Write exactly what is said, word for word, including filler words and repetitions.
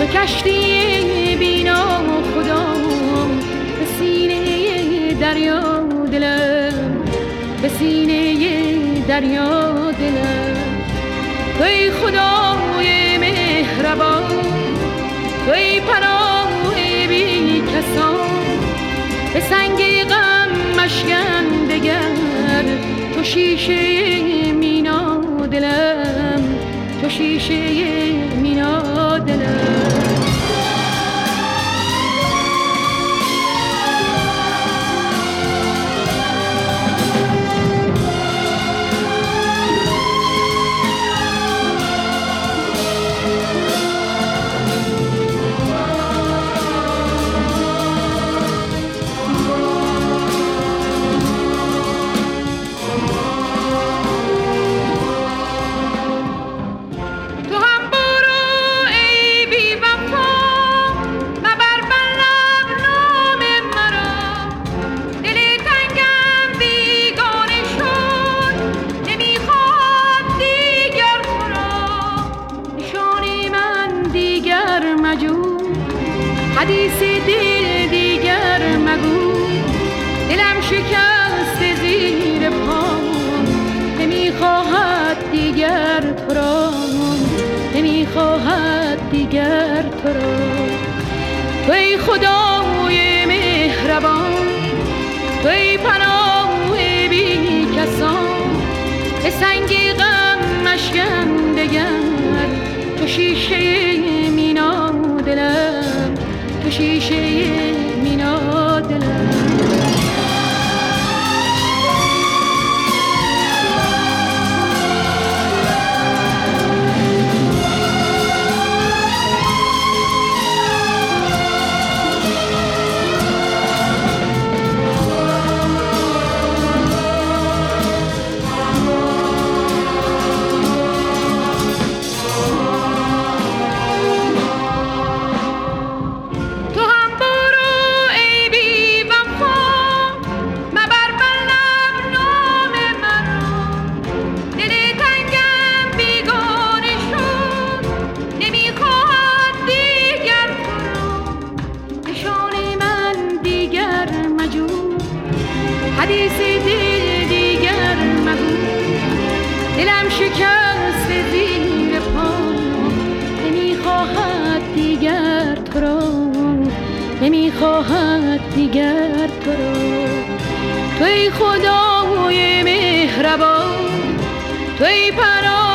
کشتی بینا خدا به سینه دریا دلم، به سینه دریا دلم. توی خدای مهربان، توی پناه بی کسان، به سنگ غم مشکن دگر، تو شیشه مینا دلم، تو شیشه مینا دلم. حدیث دل دیگر مگو، دلم شکست زیر پام، نمیخواهد دیگر تو را، نمیخواهد دیگر تو را. توی خدای مهربان، توی پناه بی کسان، به سنگ غم مشکن دگر، تو شیشه مینا دلم، تو شیشه مینا دلم. حدیث دل دیگر مگو، دلم شکست زیر پام، نمیخواهد دیگر تو را، نمیخواهد دیگر تو را. توی خدای مهربان، توی پناه